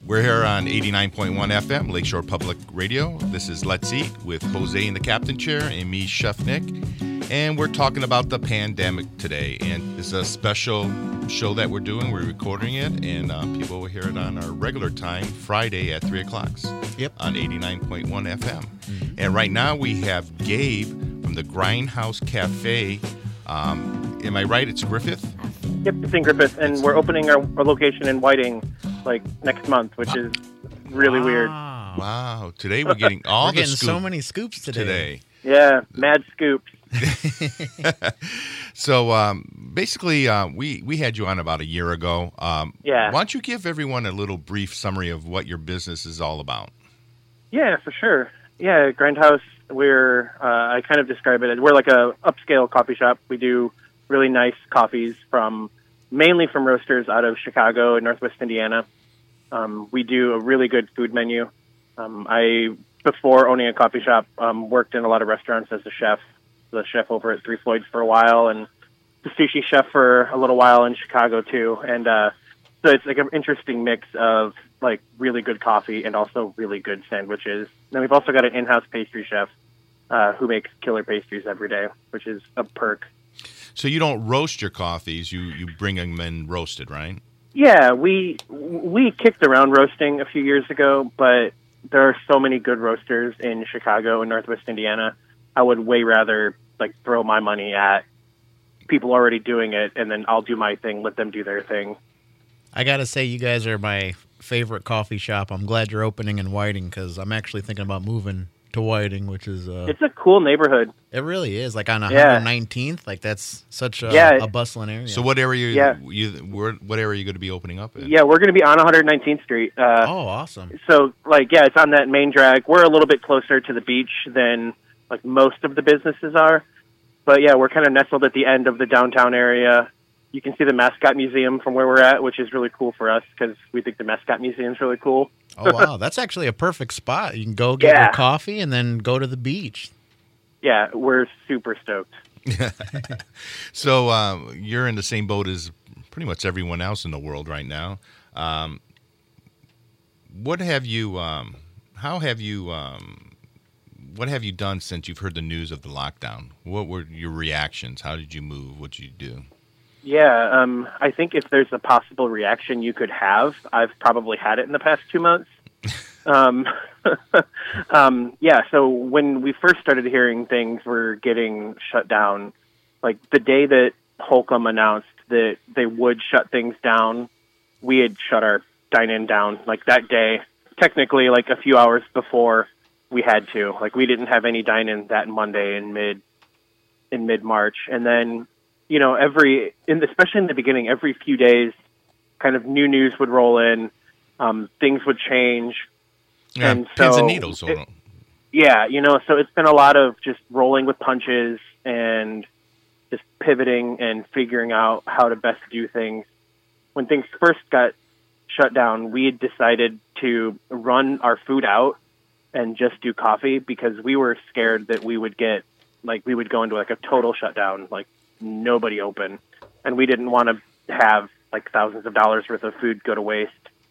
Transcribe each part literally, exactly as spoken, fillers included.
We're here on eighty-nine point one F M, Lakeshore Public Radio. This is Let's Eat with Jose in the captain chair and me, Chef Nick. And we're talking about the pandemic today. And it's a special show that we're doing. We're recording it, and uh, people will hear it on our regular time, Friday at three o'clock Yep. on eighty-nine point one F M. Mm-hmm. And right now we have Gabe from the Grindhouse Cafe. Um, am I right? It's Griffith? Yep, it's in Griffith, and we're opening our, our location in Whiting like next month, which is really wow. weird. Wow. Today we're getting all we're the getting scoop so many scoops today. today. Yeah, mad scoops. So um, basically, uh, we, we had you on about a year ago. Um, Yeah. Why don't you give everyone a little brief summary of what your business is all about? Yeah, for sure. Yeah, Grindhouse, we're, uh, I kind of describe it as, we're like a upscale coffee shop. We do really nice coffees from, mainly from roasters out of Chicago and Northwest Indiana. Um, we do a really good food menu. Um, I, before owning a coffee shop, um, worked in a lot of restaurants as a chef, the chef over at Three Floyds for a while, and the sushi chef for a little while in Chicago too. And uh, so it's like an interesting mix of like really good coffee and also really good sandwiches. And we've also got an in-house pastry chef uh, who makes killer pastries every day, which is a perk. So you don't roast your coffees; you you bring them in roasted, right? Yeah, we we kicked around roasting a few years ago, but there are so many good roasters in Chicago and Northwest Indiana. I would way rather like throw my money at people already doing it, and then I'll do my thing, let them do their thing. I got to say, you guys are my favorite coffee shop. I'm glad you're opening in Whiting because I'm actually thinking about moving to Whiting, which is... Uh, It's a cool neighborhood. It really is. Like on Yeah. one nineteenth, like that's such a, Yeah. a bustling area. So what area? Yeah. You where, what area are you going to be opening up in? Yeah, we're going to be on one nineteenth Street. Uh, Oh, awesome. So, like, yeah, it's on that main drag. We're a little bit closer to the beach than, like, most of the businesses are. But, yeah, we're kind of nestled at the end of the downtown area. You can see the Mascot Museum from where we're at, which is really cool for us because we think the Mascot Museum is really cool. Oh, wow. That's actually a perfect spot. You can go get Yeah. your coffee and then go to the beach. Yeah, we're super stoked. So um, you're in the same boat as pretty much everyone else in the world right now. Um, what have you? Um, how have you? Um, what have you done since you've heard the news of the lockdown? What were your reactions? How did you move? What did you do? Yeah, um, I think if there's a possible reaction you could have, I've probably had it in the past two months. um, um, yeah, so when we first started hearing things were getting shut down, like the day that Holcomb announced that they would shut things down, we had shut our dine-in down like that day, technically like a few hours before we had to. Like we didn't have any dine-in that Monday in mid in mid-March. And then you know, every, in, especially in the beginning, every few days, kind of new news would roll in, um, things would change. Yeah, and pins so and needles. it, yeah, you know, so it's been a lot of just rolling with punches and just pivoting and figuring out how to best do things. When things first got shut down, we had decided to run our food out and just do coffee because we were scared that we would get, like, we would go into like a total shutdown, like, nobody open, and we didn't want to have like thousands of dollars worth of food go to waste.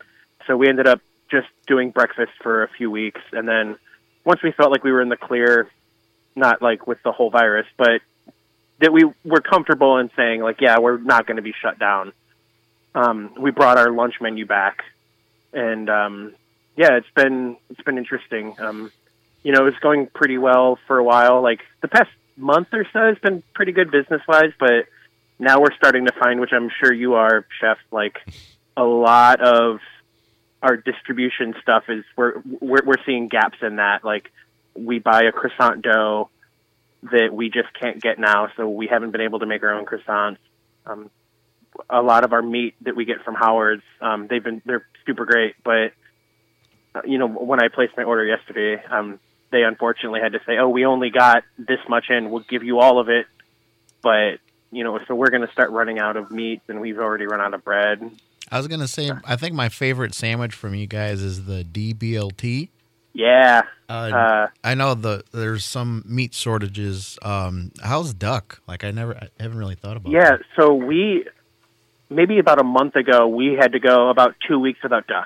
So we ended up just doing breakfast for a few weeks, and then once we felt like we were in the clear, not like with the whole virus, but that we were comfortable in saying like, yeah, we're not going to be shut down. Um, we brought our lunch menu back, and um, yeah, it's been it's been interesting. Um, you know, it was going pretty well for a while. Like the past month or so has been pretty good business-wise, but now we're starting to find, which I'm sure you are, Chef, like a lot of our distribution stuff is we're we're, we're seeing gaps in that. Like we buy a croissant dough that we just can't get now, so we haven't been able to make our own croissants. Um, a lot of our meat that we get from Howard's, um, they've been they're super great, but uh, you know, when I placed my order yesterday, um, they unfortunately had to say, oh, we only got this much in. We'll give you all of it. But, you know, so we're going to start running out of meat, and we've already run out of bread. I was going to say, I think my favorite sandwich from you guys is the D B L T. Yeah. Uh, Uh, I know the there's some meat shortages. Um, how's duck? Like, I never, I haven't really thought about yeah, that. so we, maybe about a month ago, we had to go about two weeks without duck.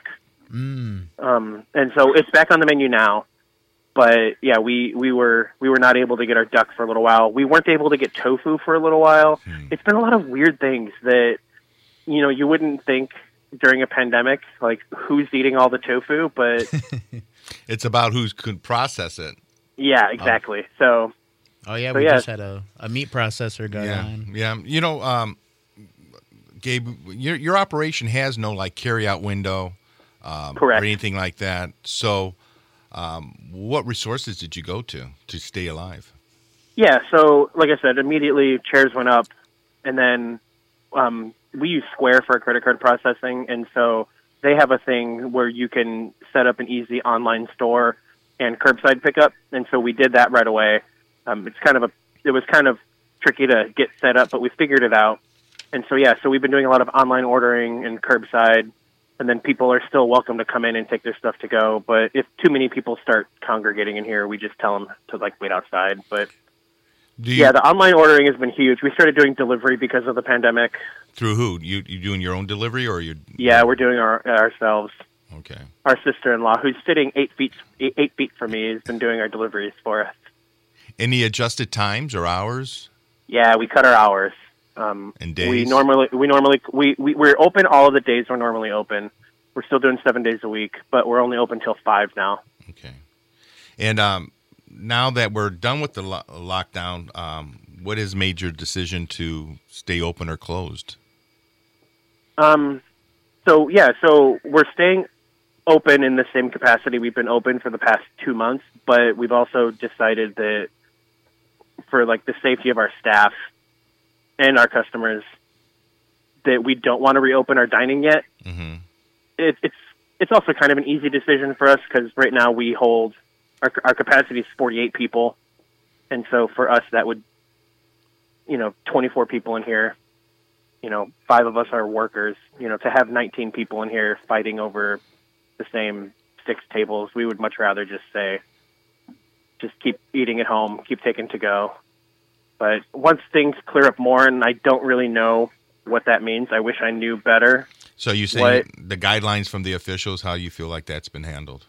Mm. Um, and so it's back on the menu now. But yeah, we, we were we were not able to get our duck for a little while. We weren't able to get tofu for a little while. Hmm. It's been a lot of weird things that, you know, you wouldn't think during a pandemic, like who's eating all the tofu, but It's about who could process it. yeah, exactly. So Oh, yeah, So, we yeah. just had a, a meat processor guy Yeah, on. yeah. You know, um, Gabe, your your operation has no like carry out window, um, Correct. or anything like that. So, um, what resources did you go to to stay alive? yeah, so like I said, immediately chairs went up, and then um, we use Square for our credit card processing, and so they have a thing where you can set up an easy online store and curbside pickup, and so we did that right away. Um, it's kind of a, it was kind of tricky to get set up, but we figured it out. And so yeah, so we've been doing a lot of online ordering and curbside, and then people are still welcome to come in and take their stuff to go. But if too many people start congregating in here, we just tell them to like wait outside. But Do you, yeah, the online ordering has been huge. We started doing delivery because of the pandemic. through who? You you doing your own delivery or you? Yeah, we're doing our ourselves. Okay. Our sister-in-law, who's sitting eight feet eight, eight feet from me, has been doing our deliveries for us. Any adjusted times or hours? Yeah, we cut our hours. Um, And days? We normally we normally we, we we're open all of the days we're normally open. We're still doing seven days a week, but we're only open till five now. Okay. And um, now that we're done with the lo- lockdown, um, what has made your decision to stay open or closed? Um, so yeah, so we're staying open in the same capacity we've been open for the past two months, but we've also decided that for like the safety of our staff and our customers, that we don't want to reopen our dining yet. Mm-hmm. It, it's it's also kind of an easy decision for us because right now we hold our our capacity is forty-eight people, and so for us that would, you know, twenty-four people in here. You know, five of us are workers. You know, to have nineteen people in here fighting over the same six tables, we would much rather just say, just keep eating at home, keep taking to go. But once things clear up more, and I don't really know what that means, I wish I knew better. So you say What- the guidelines from the officials, how you feel like that's been handled?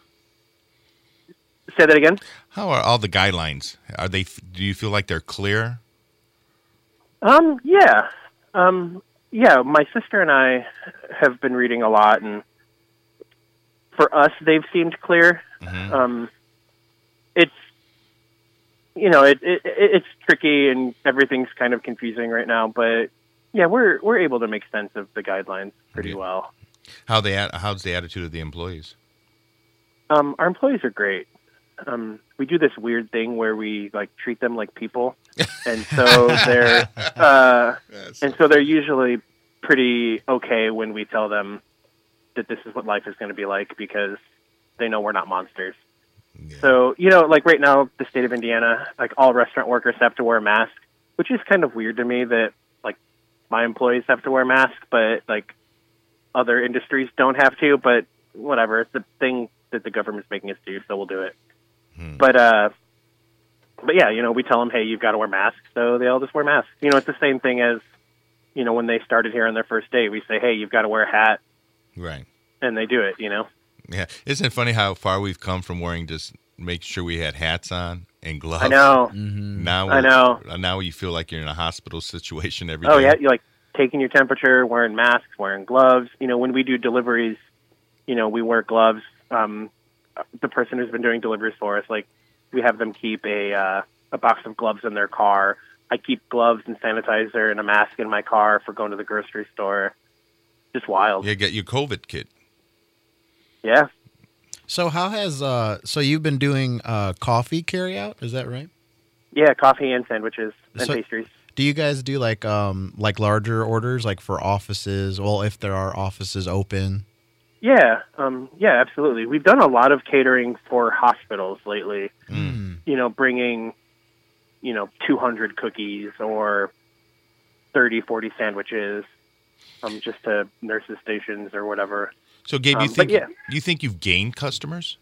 Say that again? How are all the guidelines? Are they? Do you feel like they're clear? Um, yeah. Um, yeah, my sister and I have been reading a lot, and for us, they've seemed clear. Mhm. Um, it's, you know, it, it, it it's tricky and everything's kind of confusing right now, but yeah, we're we're able to make sense of the guidelines pretty Yeah. well. How they? How's the attitude of the employees? Um, our employees are great. Um, we do this weird thing where we like treat them like people, and so they're uh, and so they're usually pretty okay when we tell them that this is what life is going to be like because they know we're not monsters. Yeah. So, you know, like right now, the state of Indiana, like all restaurant workers have to wear a mask, which is kind of weird to me that like my employees have to wear a mask, but like other industries don't have to, but whatever. It's the thing that the government's making us do, so we'll do it. Hmm. But, uh, but yeah, you know, we tell them, hey, you've got to wear masks, so they all just wear masks. You know, it's the same thing as, you know, when they started here on their first day, we say, hey, you've got to wear a hat, Right. and they do it, you know? Yeah. Isn't it funny how far we've come from wearing just make sure we had hats on and gloves? I know. Now I we're- know. Now you feel like you're in a hospital situation every day. Oh, yeah, you're like taking your temperature, wearing masks, wearing gloves. You know, when we do deliveries, you know, we wear gloves. Um, the person who's been doing deliveries for us, like, we have them keep a uh, a box of gloves in their car. I keep gloves and sanitizer and a mask in my car for going to the grocery store. Just wild. You get your COVID kit. Yeah. So how has uh so you've been doing uh coffee carry out, is that right? Yeah, coffee and sandwiches and So- pastries. Do you guys do like um like larger orders like for offices? Well, if there are offices open. Yeah, um, yeah, absolutely. We've done a lot of catering for hospitals lately. Mm. You know, bringing, you know, two hundred cookies or thirty, forty sandwiches, um, just to nurses' stations or whatever. So, Gabe, you Um, but think yeah. you think you've gained customers?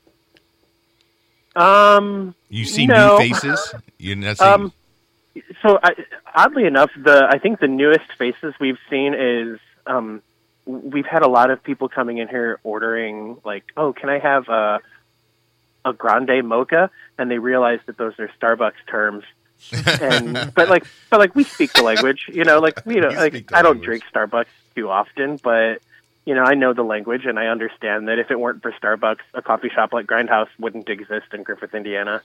Um, You see no. new faces. You're not seeing, Um, so I, oddly enough, the I think the newest faces we've seen is um, we've had a lot of people coming in here ordering like, oh, can I have a a grande mocha? And they realize that those are Starbucks terms. And but like but like we speak the language, you know, like you know, You like speak the I don't language. drink Starbucks too often, but you know, I know the language and I understand that if it weren't for Starbucks, a coffee shop like Grindhouse wouldn't exist in Griffith, Indiana.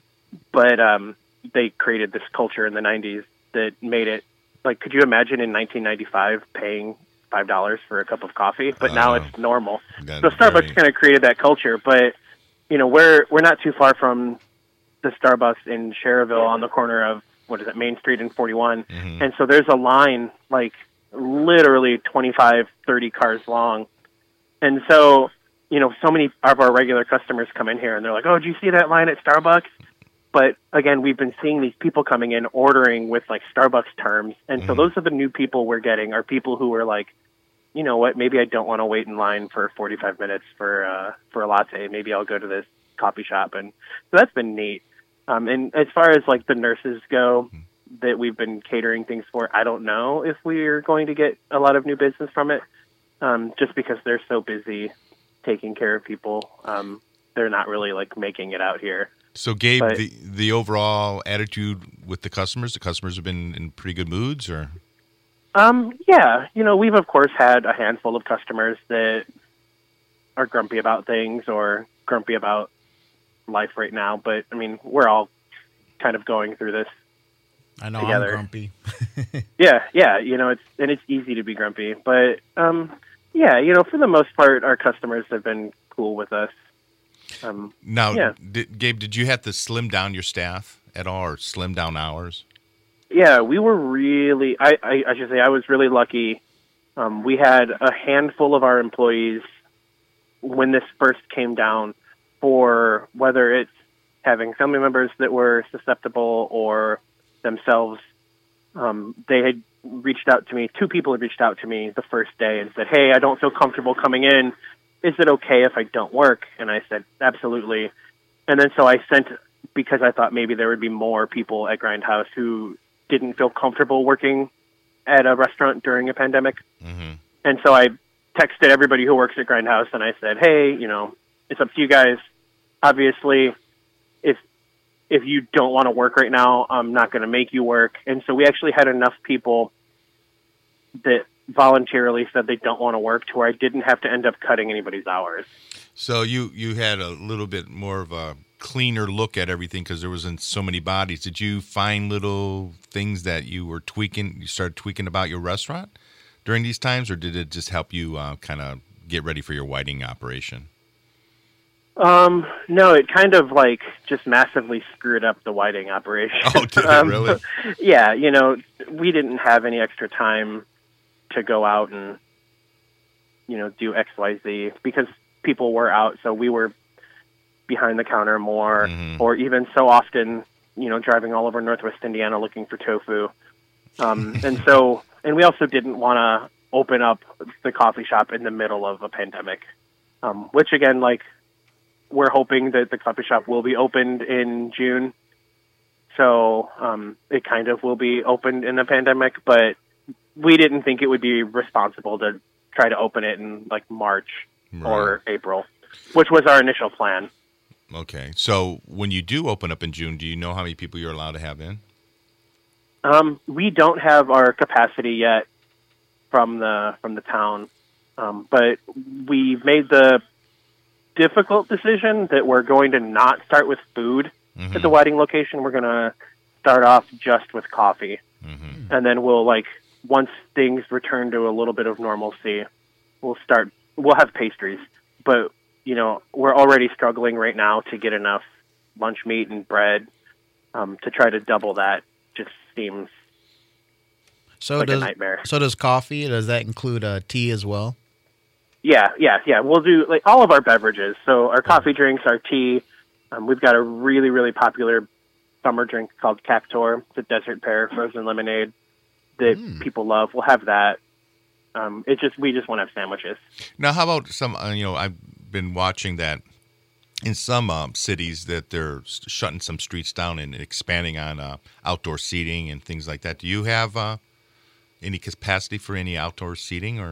But um, they created this culture in the nineties that made it like, could you imagine in nineteen ninety-five paying five dollars for a cup of coffee? But now Oh. it's normal. That's So Starbucks very- kind of created that culture, but you know, we're we're not too far from the Starbucks in Cherville on the corner of what is it, Main Street and forty-one. Mhm. And so there's a line like literally twenty-five, thirty cars long. And so, you know, so many of our regular customers come in here and they're like, "Oh, do you see that line at Starbucks?" But again, we've been seeing these people coming in ordering with like Starbucks terms. And so Mhm. those are the new people we're getting, are people who are like, you know what, maybe I don't want to wait in line for forty-five minutes for uh, for a latte. Maybe I'll go to this coffee shop. And so that's been neat. Um, and as far as like the nurses go that we've been catering things for, I don't know if we're going to get a lot of new business from it, um, just because they're so busy taking care of people. Um, they're not really like making it out here. So, Gabe, But- the the overall attitude with the customers, the customers have been in pretty good moods, or Um, yeah, you know, we've of course had a handful of customers that are grumpy about things or grumpy about life right now. But I mean, we're all kind of going through this. I know Together. I'm grumpy. Yeah, yeah, you know, it's and it's easy to be grumpy, but um, yeah, you know, for the most part, our customers have been cool with us. Um, now, Yeah. did, Gabe, did you have to slim down your staff at all, or slim down hours? Yeah, we were really, I, I, I should say, I was really lucky. Um, we had a handful of our employees when this first came down, for whether it's having family members that were susceptible or themselves. Um, they had reached out to me. Two people had reached out to me the first day and said, "Hey, I don't feel comfortable coming in. Is it okay if I don't work?" And I said, "Absolutely." And then so I sent, because I thought maybe there would be more people at Grindhouse who didn't feel comfortable working at a restaurant during a pandemic. Mm-hmm. And so I texted everybody who works at Grindhouse and I said, "Hey, you know, it's up to you guys. Obviously, if if you don't want to work right now, I'm not going to make you work." And so we actually had enough people that voluntarily said they don't want to work to where I didn't have to end up cutting anybody's hours. So you you had a little bit more of a cleaner look at everything because there wasn't so many bodies. Did you find little things that you were tweaking? You started tweaking about your restaurant during these times, or did it just help you uh, kind of get ready for your whiting operation? Um, no, it kind of like just massively screwed up the whiting operation. Oh, did it Um, really? Yeah, you know, we didn't have any extra time to go out and, you know, do X, Y, Z because people were out. So we were behind the counter more, Mhm. or even so often, you know, driving all over Northwest Indiana looking for tofu. Um, and so, and we also didn't want to open up the coffee shop in the middle of a pandemic, um, which again, like, we're hoping that the coffee shop will be opened in June. So um, it kind of will be opened in the pandemic, but we didn't think it would be responsible to try to open it in like March or April, which was our initial plan. Okay. So when you do open up in June, do you know how many people you're allowed to have in? Um, we don't have our capacity yet from the from the town, um, but we've made the difficult decision that we're going to not start with food Mhm. at the Whiting location. We're going to start off just with coffee, Mhm. and then we'll like once things return to a little bit of normalcy, we'll start. We'll have pastries, but you know we're already struggling right now to get enough lunch meat and bread. Um, to try to double that just seems So like does a nightmare. so does coffee? Does that include uh, tea as well? Yeah, yeah, yeah. We'll do like all of our beverages. So our coffee drinks, our tea. Um, we've got a really, really popular summer drink called Cactor. It's a desert pear frozen lemonade that Mm. people love. We'll have that. Um, it just we just want to have sandwiches. Now, how about some? Uh, you know, I've been watching that in some um, cities that they're s- shutting some streets down and expanding on uh, outdoor seating and things like that. Do you have uh, any capacity for any outdoor seating, or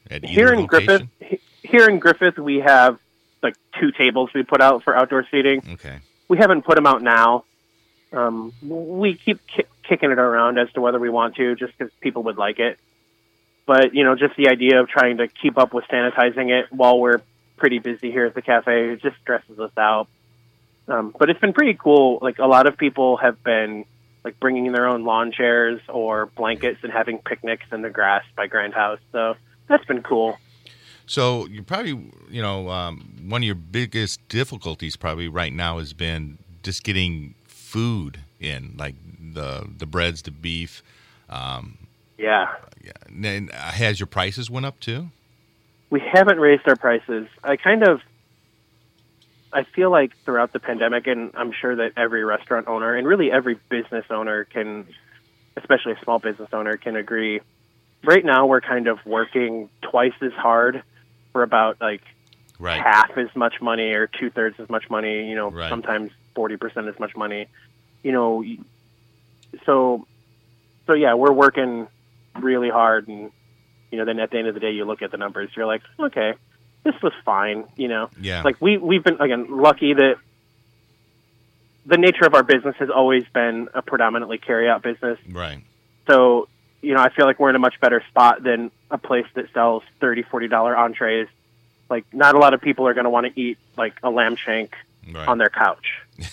at either Here in location? Griffith, here in Griffith, we have like two tables we put out for outdoor seating. Okay. We haven't put them out now. Um, we keep ki- kicking it around as to whether we want to, just because people would like it. But, you know, just the idea of trying to keep up with sanitizing it while we're pretty busy here at the cafe, it just stresses us out. Um, but it's been pretty cool. Like, a lot of people have been, like, bringing their own lawn chairs or blankets and having picnics in the grass by Grindhouse. So that's been cool. So you probably, you know, um, one of your biggest difficulties probably right now has been just getting food in, like the the breads, the beef. Um, Yeah. yeah. And uh, has your prices went up too? We haven't raised our prices. I kind of, I feel like throughout the pandemic, and I'm sure that every restaurant owner and really every business owner can, especially a small business owner, can agree. Right now, we're kind of working twice as hard for about like Right. half as much money or two thirds as much money. You know, Right. sometimes forty percent as much money. You know, so so yeah, we're working really hard, and you know, then at the end of the day, you look at the numbers, you're like, okay, this was fine. You know, Yeah. like we we've been again lucky that the nature of our business has always been a predominantly carry out business. Right. So, you know, I feel like we're in a much better spot than a place that sells thirty dollars, forty dollars entrees. Like, not a lot of people are going to want to eat, like, a lamb shank Right. on their couch.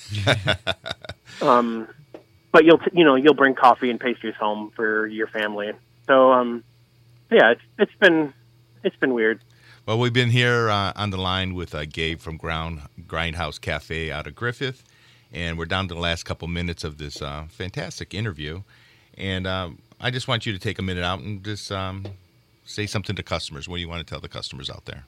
um, but you'll, t- you know, you'll bring coffee and pastries home for your family. So, um, yeah, it's, it's been, it's been weird. Well, we've been here uh, on the line with uh, Gabe from Ground Grindhouse Cafe out of Griffith, and we're down to the last couple minutes of this uh, fantastic interview. And um, I just want you to take a minute out and just um, say something to customers. What do you want to tell the customers out there?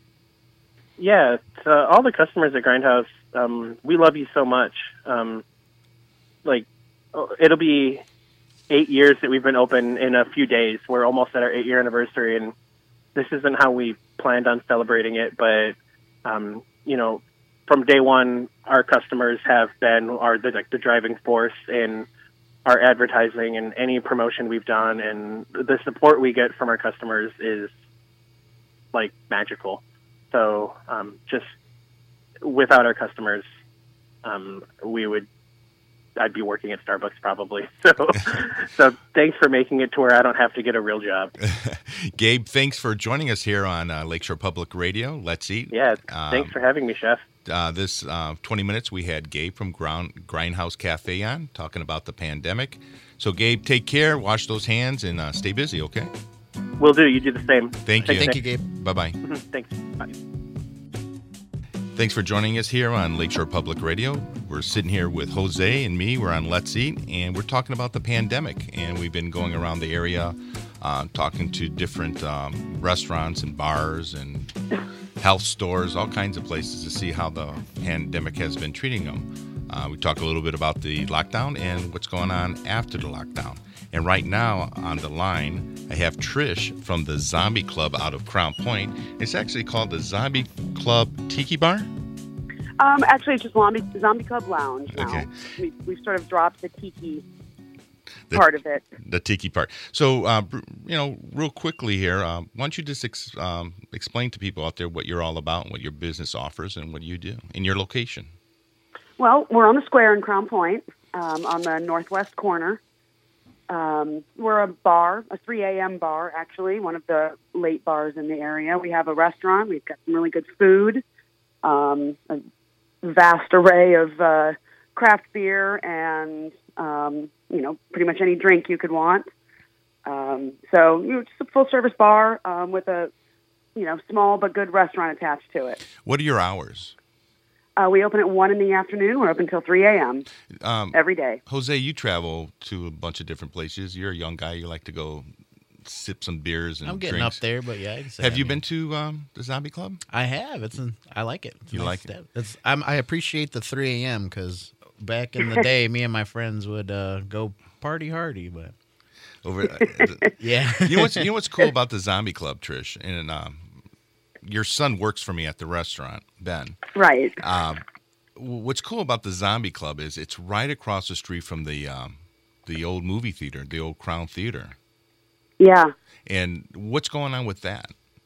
Yeah, to all the customers at Grindhouse, um, we love you so much. Um, like, it'll be eight years that we've been open in a few days. We're almost at our eight-year anniversary, and this isn't how we planned on celebrating it. But, um, you know, from day one, our customers have been our the, like the driving force in our advertising and any promotion we've done, and the support we get from our customers is, like, magical. So um, just without our customers, um, we would, I'd be working at Starbucks probably. So, so thanks for making it to where I don't have to get a real job. Gabe, thanks for joining us here on uh, Lakeshore Public Radio. Let's Eat. Yeah, Um, thanks for having me, Chef. Uh, this uh, twenty minutes, we had Gabe from Ground, Grindhouse Cafe on talking about the pandemic. So, Gabe, take care, wash those hands, and uh, stay busy, okay? Will do. You do the same. Thank you. Thank you, Gabe. Bye-bye. Thanks. Bye. Thanks for joining us here on Lakeshore Public Radio. We're sitting here with Jose and me. We're on Let's Eat, and we're talking about the pandemic. And we've been going around the area uh, talking to different um, restaurants and bars and health stores, all kinds of places to see how the pandemic has been treating them. Uh, we talk a little bit about the lockdown and what's going on after the lockdown. And right now on the line, I have Trish from the Zombie Club out of Crown Point. It's actually called the Zombie Club Tiki Bar? Um, actually, it's just Zombie, Zombie Club Lounge now. Okay. We, we've sort of dropped the tiki The- part of it. The tiki part. So, uh, br- you know, real quickly here, uh, why don't you just ex- um, explain to people out there what you're all about and what your business offers and what you do in your location? Well, we're on the square in Crown Point, um, on the northwest corner. Um, we're a bar, a three a.m. bar, actually, one of the late bars in the area. We have a restaurant. We've got some really good food, um, a vast array of uh, craft beer, and, um, you know, pretty much any drink you could want. Um, so, you know, just a full-service bar um, with a, you know, small but good restaurant attached to it. What are your hours? Uh, we open at one in the afternoon. We're open until three a.m. Um, every day. Jose, you travel to a bunch of different places. You're a young guy. You like to go sip some beers and I'm getting drinks. up there, but yeah. I can say Have I you mean- been to um, the Zombie Club? I have. It's an, I like it. It's a You nice like it? step. It's, I'm, I appreciate the three a.m. because back in the day, me and my friends would uh, go party hardy, but Over, uh, yeah. you know what's you know what's cool about the Zombie Club, Trish? And um, your son works for me at the restaurant, Ben. Right. Um, what's cool about the Zombie Club is it's right across the street from the um, the old movie theater, the old Crown Theater. Yeah. And what's going on with that?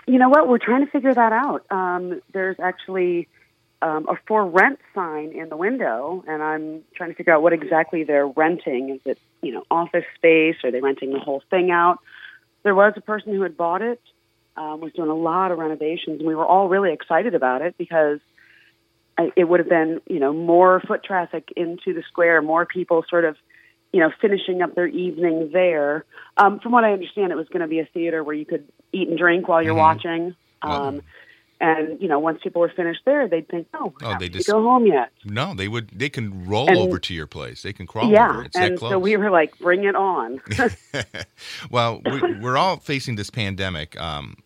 You know what? We're trying to figure that out. Um, there's actually um, a for rent sign in the window, and I'm trying to figure out what exactly they're renting. Is it, you know, office space? Are they renting the whole thing out? There was a person who had bought it, um, was doing a lot of renovations, and we were all really excited about it because I, it would have been, you know, more foot traffic into the square, more people sort of, you know, finishing up their evening there. Um, from what I understand, it was going to be a theater where you could eat and drink while you're Mm-hmm. watching. Well- Um, and, you know, once people were finished there, they'd think, oh, Oh, oh they they just- go home yet. No, they would. They can roll And- over to your place. They can crawl yeah. over. It's that And close. so we were like, bring it on. Well, we, we're all facing this pandemic. Um,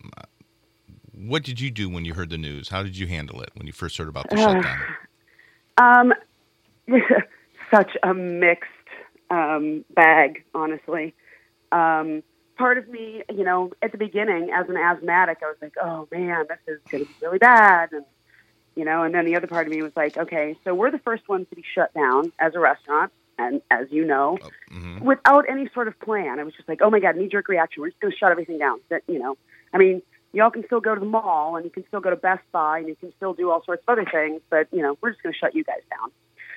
what did you do when you heard the news? How did you handle it when you first heard about the Uh, shutdown? Um, such a mixed um, bag, honestly. Um, part of me, you know, at the beginning, as an asthmatic, I was like, oh, man, this is going to be really bad. And, you know, and then the other part of me was like, okay, so we're the first ones to be shut down as a restaurant. And as you know, Mm-hmm. without any sort of plan, I was just like, oh, my God, knee-jerk reaction. We're just going to shut everything down. That, you know, I mean, y'all can still go to the mall and you can still go to Best Buy and you can still do all sorts of other things, but, you know, we're just going to shut you guys down.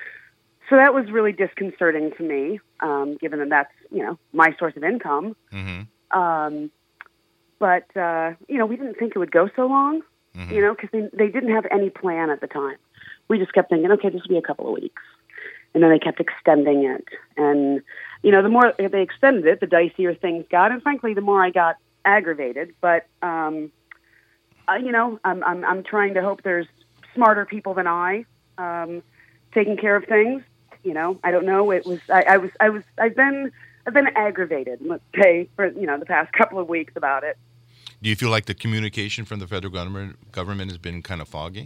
So that was really disconcerting to me, um, given that that's, you know, my source of income. Mm-hmm. Um, but, uh, you know, we didn't think it would go so long, Mm-hmm. you know, because they, they didn't have any plan at the time. We just kept thinking, okay, this will be a couple of weeks. And then they kept extending it. And, you know, the more they extended it, the dicier things got. And frankly, the more I got aggravated. But, um, uh, you know, I'm, I'm, I'm trying to hope there's smarter people than I um, taking care of things. You know, I don't know. It was, I, I was, I was, I've been, I've been aggravated, let's say, for, you know, the past couple of weeks about it. Do you feel like the communication from the federal government government has been kind of foggy?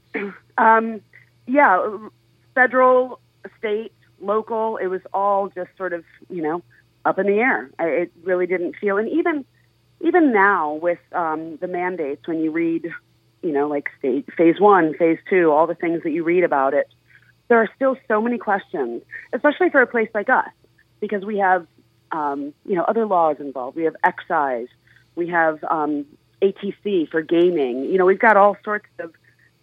Um, yeah, federal, state, local, it was all just sort of, you know, up in the air. I, it really didn't feel, and even, even now with um, the mandates, when you read, you know, like state, phase one, phase two, all the things that you read about it, there are still so many questions, especially for a place like us, because we have, um, you know, other laws involved. We have excise. We have um, A T C for gaming. You know, we've got all sorts of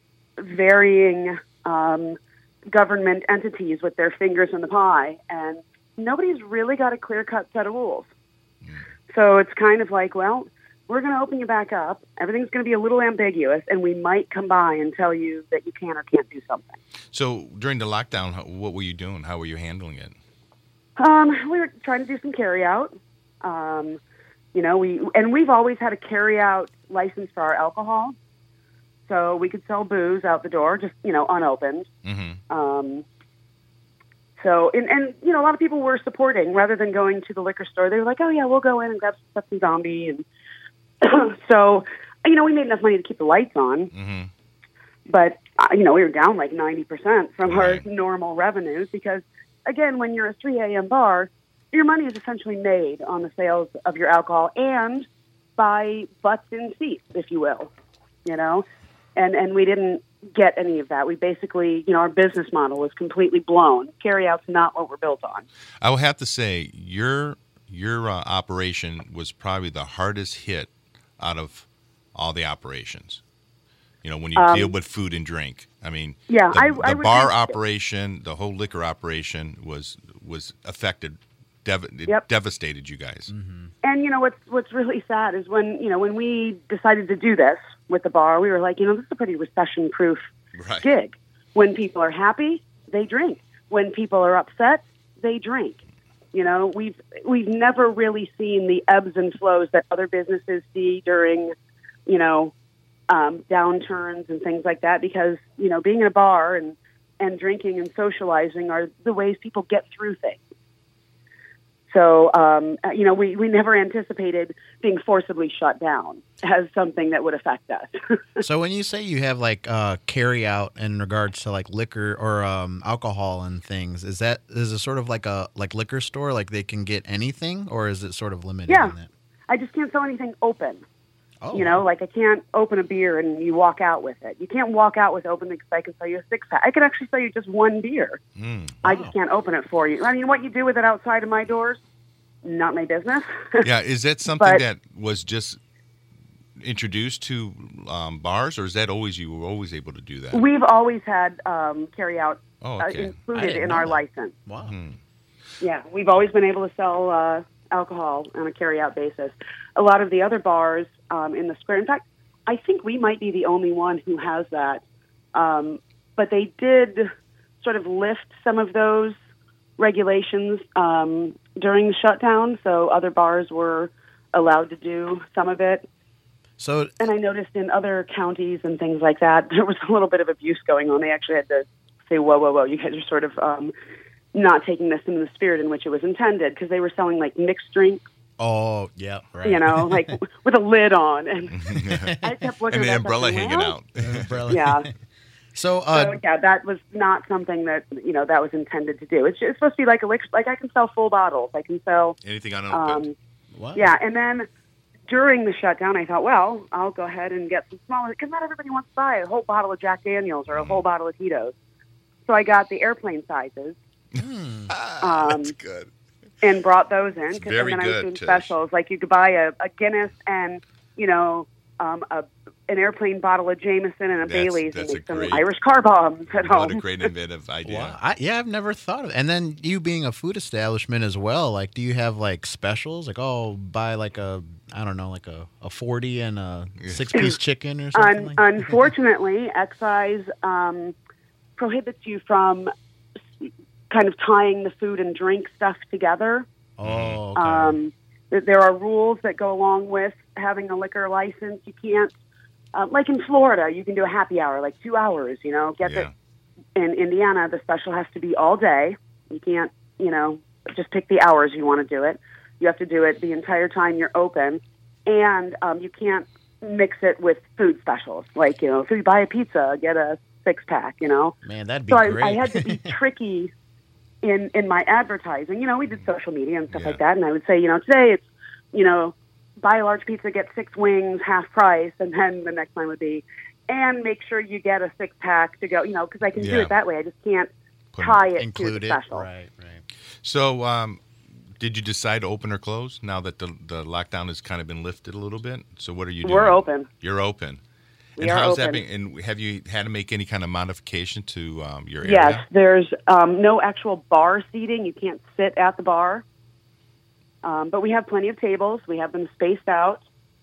varying um, government entities with their fingers in the pie, and nobody's really got a clear-cut set of rules. Mm. So it's kind of like, well, we're going to open you back up. Everything's going to be a little ambiguous, and we might come by and tell you that you can or can't do something. So during the lockdown, how- what were you doing? How were you handling it? Um, we were trying to do some carry-out. Um, you know, we and we've always had a carry-out license for our alcohol, so we could sell booze out the door, just, you know, unopened. Mm-hmm. Um, so, and, and, you know, a lot of people were supporting rather than going to the liquor store. They were like, oh, yeah, we'll go in and grab some Pepsi Zombie. And so, you know, we made enough money to keep the lights on. Mm-hmm. But, uh, you know, we were down like ninety percent from Right. our normal revenues because, again, when you're a three a.m. bar, your money is essentially made on the sales of your alcohol and by butts in seats, if you will, you know? And and we didn't get any of that. We basically, you know, our business model was completely blown. Carry-out's not what we're built on. I will have to say your your uh, operation was probably the hardest hit out of all the operations. You know, when you Um, deal with food and drink. I mean, Yeah, the, I- the I would bar think so. operation, the whole liquor operation was was affected. Dev- it Yep. devastated you guys. And you know what's what's really sad is when you know when we decided to do this with the bar, we were like, you know, this is a pretty recession-proof Right. gig. When people are happy, they drink. When people are upset, they drink. You know, we've we've never really seen the ebbs and flows that other businesses see during, you know, um, downturns and things like that. Because you know, being in a bar and and drinking and socializing are the ways people get through things. So, um, you know, we, we never anticipated being forcibly shut down as something that would affect us. So when you say you have like uh, carry out in regards to like liquor or um, alcohol and things, is that is it sort of like a like liquor store, like they can get anything, or is it sort of limited Yeah. in that? I just can't sell anything open. Oh, You know, like I can't open a beer and you walk out with it. You can't walk out with open because I can sell you a six pack. I could actually sell you just one beer. Mm. I just can't open it for you. I mean, what you do with it outside of my doors, not my business. Yeah, is that something But- that was just introduced to um, bars, or is that always you were always able to do that? We've always had um, carry out Oh, uh, okay. I included didn't in know our that. license. Wow. Hmm. Yeah, we've always been able to sell uh, alcohol on a carry-out basis. A lot of the other bars um, in the square, in fact, I think we might be the only one who has that. Um, but they did sort of lift some of those regulations um, during the shutdown, so other bars were allowed to do some of it. So And I noticed in other counties and things like that, there was a little bit of abuse going on. They actually had to say, whoa, whoa, whoa, you guys are sort of um, not taking this in the spirit in which it was intended, because they were selling like mixed drinks, oh yeah, right. you know, like with a lid on. And I kept looking And at the that umbrella thinking, hanging well, out. Umbrella. Yeah. So, uh, So yeah, that was not something that, you know, that was intended to do. It's, it's supposed to be like a liquor, like I can sell full bottles. I can sell, Anything unopened. um, wow. yeah. And then during the shutdown, I thought, well, I'll go ahead and get some smaller, because not everybody wants to buy a whole bottle of Jack Daniels or a whole bottle of Tito's. So I got the airplane sizes Ah, um, that's good. and brought those in. It's 'cause- very and then I was good, doing Tish. specials. Like you could buy a, a Guinness and, you know, um, a, an airplane bottle of Jameson and a That's- Bailey's that's and a make some great- Irish car bombs at What a home. great inventive idea. Wow. I, yeah, I've never thought of. And then you being a food establishment as well. Like, do you have like specials? Like, oh, buy like a I don't know, like a, a forty and a six piece chicken or something. Un- like unfortunately, excise um, prohibits you from s- kind of tying the food and drink stuff together. Oh, okay. Um, th- there are rules that go along with having a liquor license. You can't, uh, like in Florida, you can do a happy hour, like two hours. You know, get Yeah. the in Indiana, the special has to be all day. You can't, you know, just pick the hours you want to do it. You have to do it the entire time you're open, and um, you can't mix it with food specials. Like, you know, if you buy a pizza, get a six pack. You know, Man, that'd be so I, great. I had to be tricky in in my advertising. You know, we did social media and stuff Yeah. like that, and I would say, you know, today it's, you know, buy a large pizza, get six wings, half price, and then the next line would be, and make sure you get a six pack to go. You know, because I can do Yeah. it that way. I just can't Put 'em- tie it to Include the it. special. Right, right. So, um, did you decide to open or close now that the the lockdown has kind of been lifted a little bit? So, what are you doing? We're open. You're open. We and are how's that open. been? And have you had to make any kind of modification to um, your Yes, area? there's um, no actual bar seating. You can't sit at the bar. Um, but we have plenty of tables. We have them spaced out.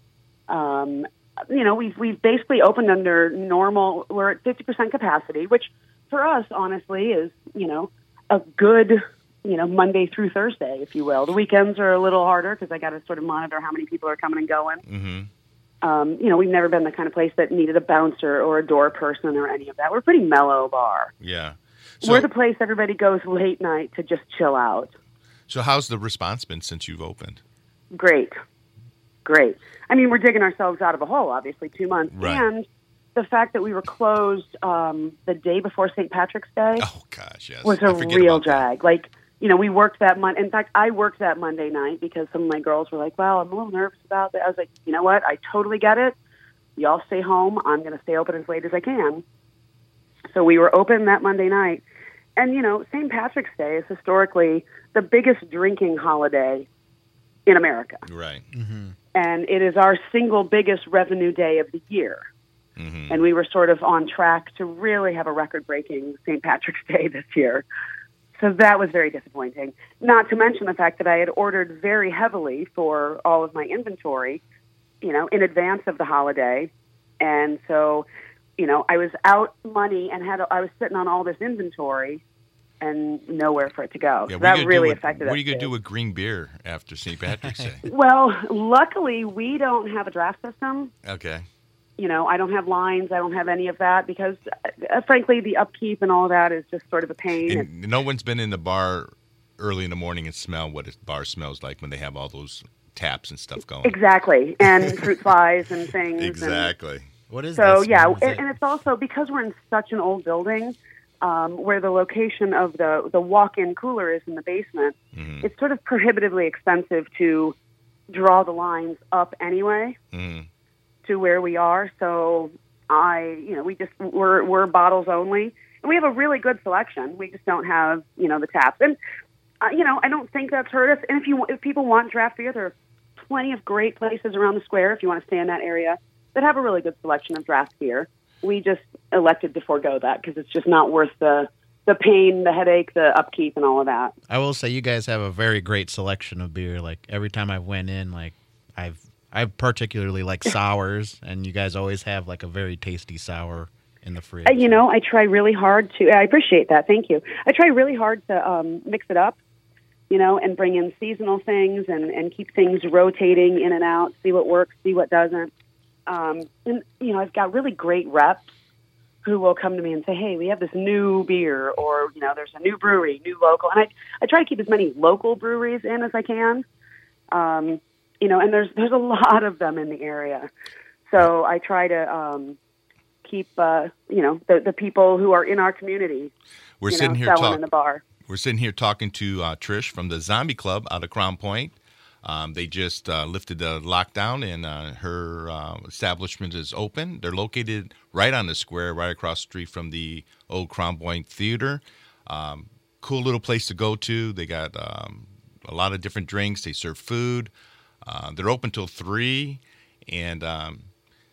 Um, you know, we've, we've basically opened under normal, we're at fifty percent capacity, which for us, honestly, is, you know, a good, you know, Monday through Thursday, if you will. The weekends are a little harder because I got to sort of monitor how many people are coming and going. Mm-hmm. Um, you know, we've never been the kind of place that needed a bouncer or a door person or any of that. We're a pretty mellow bar. Yeah. So, We're the place everybody goes late night to just chill out. so how's the response been since you've opened? Great. Great. I mean, we're digging ourselves out of a hole, obviously, two months. Right. And the fact that we were closed um, the day before Saint Patrick's Day Oh gosh, yes. was I a forget real about that. drag. Like, you know, we worked that Monday. In fact, I worked that Monday night because some of my girls were like, well, I'm a little nervous about that. I was like, you know what? I totally get it. Y'all stay home. I'm going to stay open as late as I can. So we were open that Monday night. And, you know, Saint Patrick's Day is historically the biggest drinking holiday in America. Right. And it is our single biggest revenue day of the year. Mm-hmm. And we were sort of on track to really have a record-breaking Saint Patrick's Day this year. So that was very disappointing. Not to mention the fact that I had ordered very heavily for all of my inventory, you know, in advance of the holiday. And so, you know, I was out money and had I was sitting on all this inventory and nowhere for it to go. Yeah, So what are that you gonna really do with- affected What us are you going to too. do with green beer after Saint Patrick's Day? Well, luckily we don't have a draft system. Okay. You know, I don't have lines. I don't have any of that because, uh, frankly, the upkeep and all that is just sort of a pain. It's- And no one's been in the bar early in the morning and smell what a bar smells like when they have all those taps and stuff going. Exactly, and fruit flies and things. and- Exactly. What is so that? yeah, smell? Is and, it- and it's also because we're in such an old building, um, where the location of the the walk-in cooler is in the basement. Mhm. It's sort of prohibitively expensive to draw the lines up anyway Mhm. to where we are. So I, you know, we just we're we're bottles only, and we have a really good selection. We just don't have, you know, the taps. And uh, you know, I don't think that's hurt us. And if you if people want draft beer, there are plenty of great places around the square if you want to stay in that area that have a really good selection of draft beer. We just elected to forego that because it's just not worth the the pain, the headache, the upkeep, and all of that. I will say you guys have a very great selection of beer. Like every time I went in, like I've I particularly like sours, and you guys always have like a very tasty sour in the fridge. Uh, you know, I try really hard to. I appreciate that. Thank you. I try really hard to um, mix it up, you know, and bring in seasonal things and and keep things rotating in and out. See what works, see what doesn't. Um, and you know, I've got really great reps who will come to me and say, hey, we have this new beer, or, you know, there's a new brewery, new local. And I, I try to keep as many local breweries in as I can. Um, you know, and there's there's a lot of them in the area. So I try to um, keep, uh, you know, the, the people who are in our community, We're you sitting know, here selling talking. in the bar. We're sitting here talking to uh, Trish from the Zombie Club out of Crown Point. Um, they just uh, lifted the lockdown, and uh, her uh, establishment is open. They're located right on the square, right across the street from the old Crown Point Theater. Um, cool little place to go to. They got um, a lot of different drinks. They serve food. Uh, they're open till three. And um,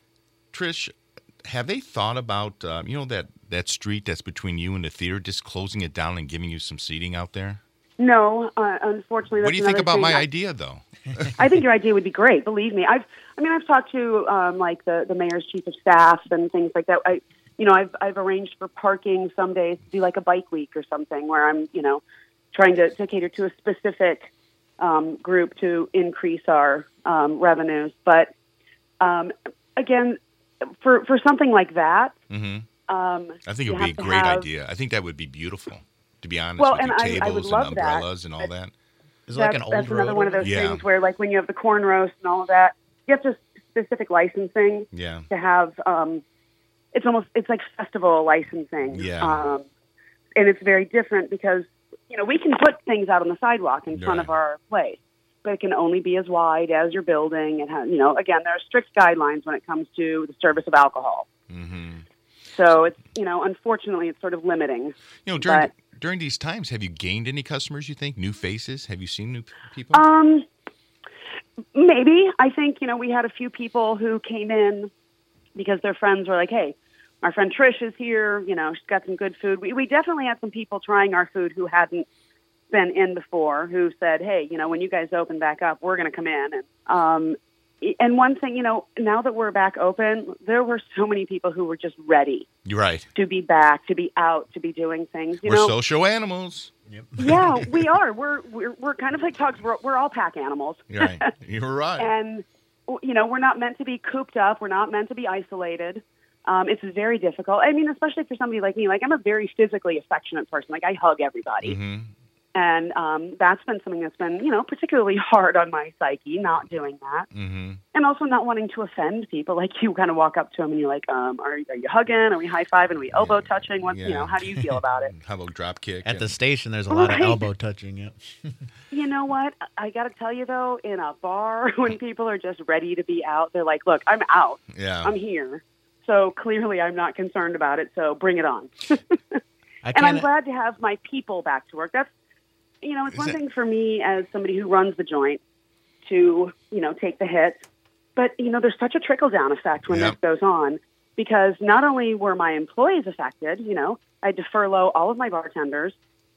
Trish, have they thought about uh, you know that that street that's between you and the theater, just closing it down and giving you some seating out there? No, uh, unfortunately. That's What do you think another about thing. my I, idea, though? I think your idea would be great. Believe me. I've, I mean, I've talked to um, like the, the mayor's chief of staff and things like that. I, you know, I've I've arranged for parking some days to do like a bike week or something where I'm, you know, trying to, to cater to a specific um, group to increase our um, revenues. But um, again, for for something like that, Mm-hmm. um, I think it you would be a have to great have- idea. I think that would be beautiful, to be honest, Well, with and your I- I tables would and love that, umbrellas and all but- that. Is it like That's, an old that's another road one of over those Yeah. things where, like, when you have the corn roast and all of that, you have to specific licensing Yeah. to have. Um, it's almost it's like festival licensing. Yeah. Um, and it's very different because you know we can put things out on the sidewalk in front Right. of our place, but it can only be as wide as your building. And ha- you know, again, there are strict guidelines when it comes to the service of alcohol. Mm-hmm. So it's you know, unfortunately, it's sort of limiting. You know, during But- during these times, have you gained any customers, you think? New faces? Have you seen new p- people? Um, maybe. I think, you know, we had a few people who came in because their friends were like, hey, our friend Trish is here. You know, she's got some good food. We, we definitely had some people trying our food who hadn't been in before who said, hey, you know, when you guys open back up, we're going to come in. And, um, and one thing, you know, now that we're back open, there were so many people who were just ready You're right. to be back, to be out, to be doing things. You We're know, social animals. yeah, we are. We're, we're, we're kind of like dogs. We're, we're all pack animals. You're right. You're right. And, you know, we're not meant to be cooped up. We're not meant to be isolated. Um, it's very difficult. I mean, especially for somebody like me. Like, I'm a very physically affectionate person. Like, I hug everybody. hmm And um, that's been something that's been, you know, particularly hard on my psyche, not doing that. hmm And also not wanting to offend people. Like, you kind of walk up to them and you're like, um, are, are you hugging? Are we high-fiving? Are we elbow touching? What, Yeah. You know, how do you feel about it? How about drop kick? At the and- station, there's a lot Right. of elbow touching. Yeah. You know what? I got to tell you, though, in a bar, when people are just ready to be out, they're like, look, I'm out. yeah. I'm here. So clearly I'm not concerned about it, so bring it on. I And I'm can't. glad to have my people back to work. That's, you know, it's Is one that- thing for me as somebody who runs the joint to, you know, take the hit. But, you know, there's such a trickle-down effect when Yep. this goes on because not only were my employees affected, you know, I had to furlough all of my bartenders,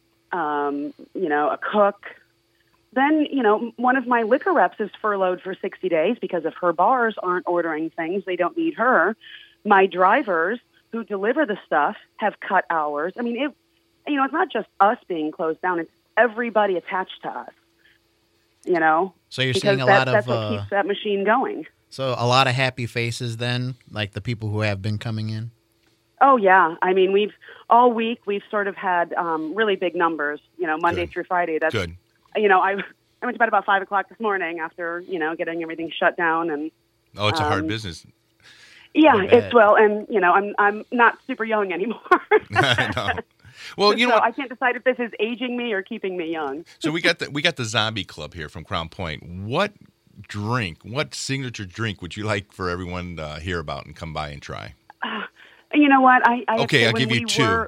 um, you know, a cook. Then, you know, one of my liquor reps is furloughed for sixty days because if her bars aren't ordering things, they don't need her. My drivers who deliver the stuff have cut hours. I mean, it, you know, it's not just us being closed down. It's everybody attached to us, you know, So you're because seeing a that, lot of that's what uh, keeps that machine going. so a lot of happy faces then, like the people who have been coming in. Oh, yeah. I mean, we've all week we've sort of had um, really big numbers, you know, Monday Good. through Friday. That's, Good. you know, I, I went to bed about five o'clock this morning after, you know, getting everything shut down. And Oh, it's a hard um, business. yeah, I bet. it's well, and, you know, I'm, I'm not super young anymore. I know. Well, you know so what? I can't decide if this is aging me or keeping me young. So we got the we got the Zombie Club here from Crown Point. What drink, what signature drink would you like for everyone to hear about and come by and try? You know what? I, I have to Okay, say I'll when give you we two. were-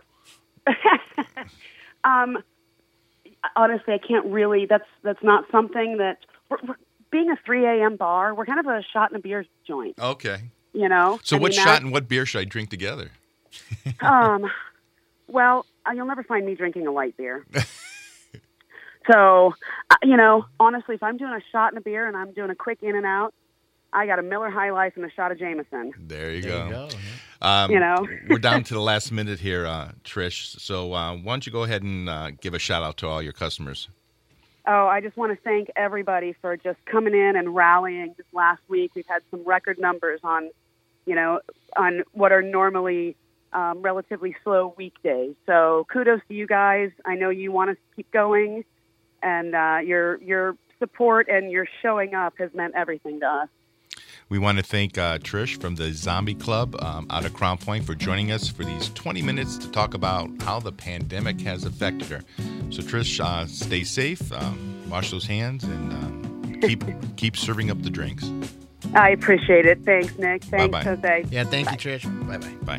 um, honestly, I can't really. That's that's not something that we're, we're being a three a.m. bar, we're kind of a shot and a beer joint. Okay. You know. So I what mean, shot and what beer should I drink together? um, well, uh, you'll never find me drinking a light beer. So, uh, you know, honestly, if I'm doing a shot and a beer and I'm doing a quick in and out, I got a Miller High Life and a shot of Jameson. There you There go. you go. Um, You know. we're down to the last minute here, uh, Trish. So uh, why don't you go ahead and uh, give a shout out to all your customers? Oh, I just want to thank everybody for just coming in and rallying this last week. We've had some record numbers on, you know, on what are normally um, relatively slow weekdays. So kudos to you guys. I know you want us to keep going, and uh, your your support and your showing up has meant everything to us. We want to thank uh, Trish from the Zombie Club um, out of Crown Point for joining us for these twenty minutes to talk about how the pandemic has affected her. So, Trish, uh, stay safe, um, wash those hands, and um, keep keep serving up the drinks. I appreciate it. Thanks, Nick. Thanks, Bye-bye. Jose. Yeah, thank Bye. you, Trish. Bye-bye. Bye.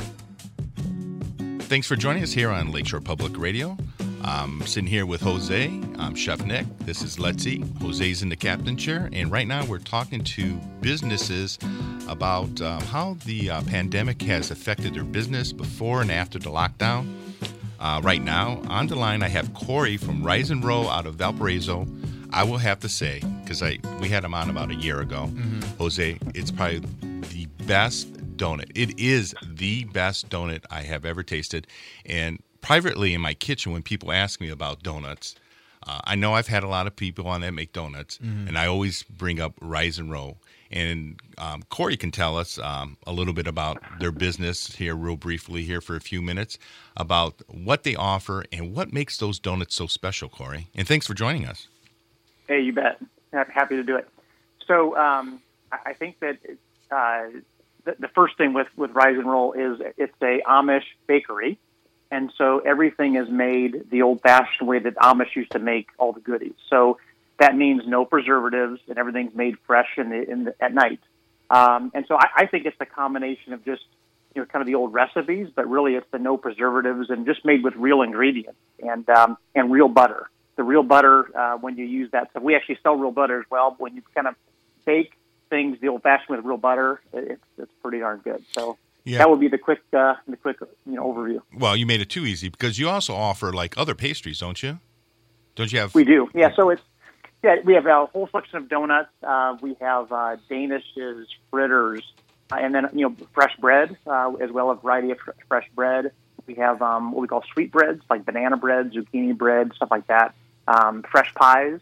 Thanks for joining us here on Lakeshore Public Radio. I'm sitting here with Jose. I'm Chef Nick. This is Let's Eat. Jose's in the captain chair. And right now we're talking to businesses about um, how the uh, pandemic has affected their business before and after the lockdown. Uh, right now, on the line, I have Corey from Rise and Roll out of Valparaiso. I will have to say, because I we had him on about a year ago, mm-hmm. Jose, it's probably the best donut. It is the best donut I have ever tasted. And privately in my kitchen, when people ask me about donuts, uh, I know I've had a lot of people on that make donuts, mm-hmm. and I always bring up Rise and Roll. And um, Corey can tell us um, a little bit about their business here real briefly here for a few minutes about what they offer and what makes those donuts so special, Corey. And thanks for joining us. Hey, you bet. Happy to do it. So um, I think that uh, the, the first thing with, with Rise and Roll is it's a Amish bakery. And so everything is made the old-fashioned way that Amish used to make all the goodies. So that means no preservatives, and everything's made fresh in the, in the, at night. Um, and so I, I think it's a combination of just, you know, kind of the old recipes, but really it's the no preservatives and just made with real ingredients and um, and real butter. The real butter, uh, when you use that, so we actually sell real butter as well. But when you kind of bake things the old-fashioned with real butter, it's it's pretty darn good. So. Yeah. That would be the quick, uh, the quick, you know, overview. Well, you made it too easy because you also offer like other pastries, don't you? Don't you have? We do. Yeah. So it's yeah, we have a whole selection of donuts. Uh, we have uh, Danishes, fritters, uh, and then you know fresh bread uh, as well, a variety of fr- fresh bread. We have um, what we call sweet breads, like banana bread, zucchini bread, stuff like that. Um, fresh pies,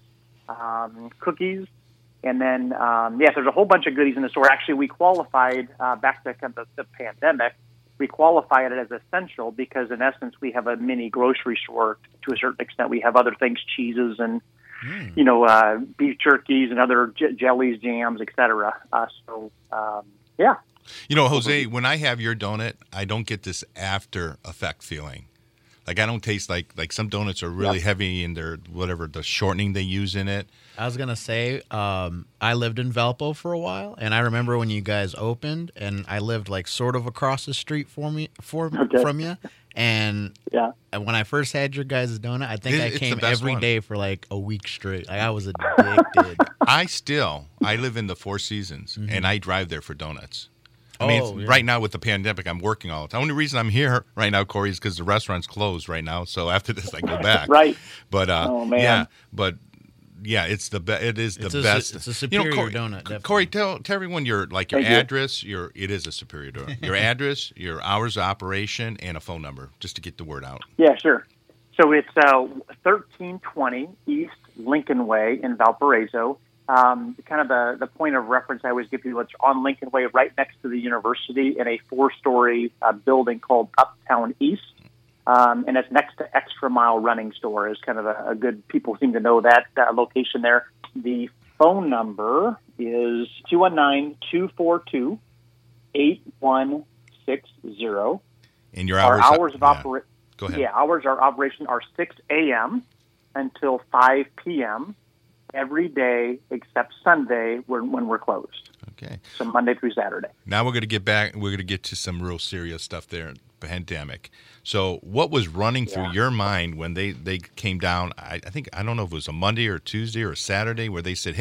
um, cookies. And then, um, yes, there's a whole bunch of goodies in the store. Actually, we qualified uh, back to kind of the, the pandemic. We qualified it as essential because, in essence, we have a mini grocery store to a certain extent. We have other things, cheeses and, mm. you know, uh, beef jerkies and other j- jellies, jams, et cetera. Uh, so, um, yeah. You know, Jose, when I have your donut, I don't get this after effect feeling. Like I don't taste like like some donuts are really yep. heavy in their whatever the shortening they use in it. I was gonna say um, I lived in Valpo for a while, and I remember when you guys opened, and I lived like sort of across the street for me for okay. from you. And yeah, when I first had your guys' donut, I think it, I came every one. day for like a week straight. Like I was addicted. I still I live in the Four Seasons, mm-hmm. and I drive there for donuts. I mean, oh, yeah. right now with the pandemic, I'm working all the time. The only reason I'm here right now, Corey, is because the restaurant's closed right now. So after this, I go back. Right. But uh, oh, man. yeah, but yeah, it's the be- it is the it's a, best. It's a superior you know, Corey, donut. Definitely. Corey, tell tell everyone your like your Thank address. You. Your it is a superior donut. Your address, your hours of operation, and a phone number, just to get the word out. Yeah, sure. So it's uh, thirteen twenty East Lincoln Way in Valparaiso. Um, kind of the, the point of reference I always give people, it's on Lincoln Way right next to the university in a four-story uh, building called Uptown East. Um, and it's next to Extra Mile Running Store is kind of a, a good, people seem to know that uh, location there. The phone number is two one nine, two four two, eight one six zero. And your hours, Our hours of yeah. operation, Go ahead. Yeah, hours of operation are six a.m. until five p.m. every day except Sunday when, when we're closed. Okay. So Monday through Saturday. Now we're going to get back. We're going to get to some real serious stuff there. Pandemic. So what was running through Yeah. your mind when they, they came down? I, I think, I don't know if it was a Monday or Tuesday or Saturday where they said, hey,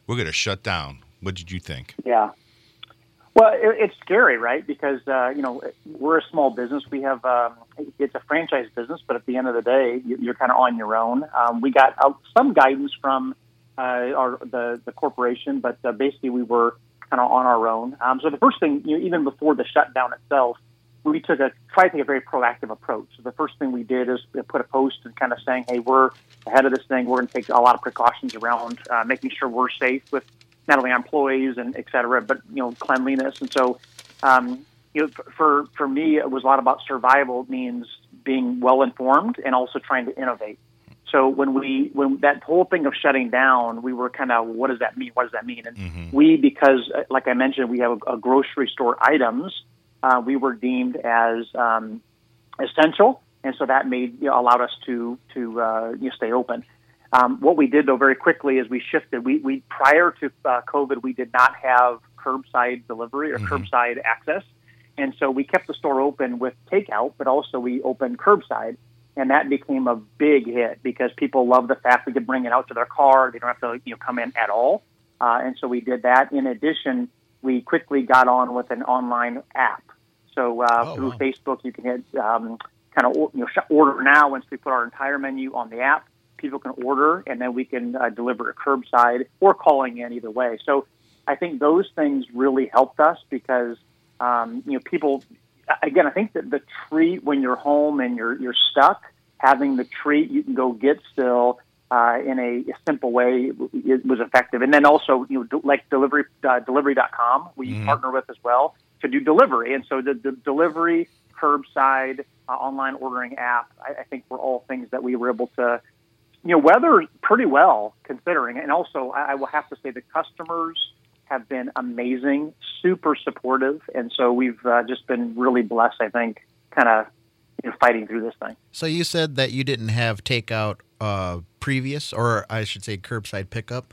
we're going to shut down. What did you think? Yeah. Well, it, it's scary, right? Because, uh, you know, we're a small business. We have, um, it's a franchise business, but at the end of the day, you, you're kind of on your own. Um, we got uh, some guidance from uh, our the, the corporation, but uh, basically we were kind of on our own. Um, so the first thing, you know, even before the shutdown itself, we took a, tried to take a very proactive approach. So the first thing we did is put a post and kind of saying, hey, we're ahead of this thing. We're going to take a lot of precautions around uh, making sure we're safe with not only our employees and et cetera, but, you know, cleanliness. And so, um, you know, for, for me, it was a lot about survival. It means being well informed and also trying to innovate. So when we, when that whole thing of shutting down, we were kind of, what does that mean? What does that mean? And mm-hmm. we, because uh, like I mentioned, we have a, a grocery store items, uh, we were deemed as um, essential. And so that made, you know, allowed us to, to uh, you know, stay open. Um, what we did, though, very quickly is we shifted. We, we prior to uh, COVID, we did not have curbside delivery or mm-hmm. curbside access. And so we kept the store open with takeout, but also we opened curbside. And that became a big hit because people love the fact we could bring it out to their car. They don't have to, you know, come in at all. Uh, and so we did that. In addition, we quickly got on with an online app. So uh, oh, through wow. Facebook, you can hit um, kind of, you know, order now. Once we put our entire menu on the app, people can order, and then we can uh, deliver it curbside or calling in, either way. So I think those things really helped us because, um, you know, people, again, I think that the treat when you're home and you're you're stuck, having the treat you can go get still uh, in a, a simple way, it was effective. And then also, you know, like delivery uh, delivery dot com, we mm-hmm. partner with as well to do delivery. And so the, the delivery, curbside, uh, online ordering app, I, I think were all things that we were able to, you know, weather pretty well considering. And also, I, I will have to say the customers have been amazing, super supportive. And so we've uh, just been really blessed, I think, kind of, you know, fighting through this thing. So you said that you didn't have takeout uh, previous, or I should say curbside pickup.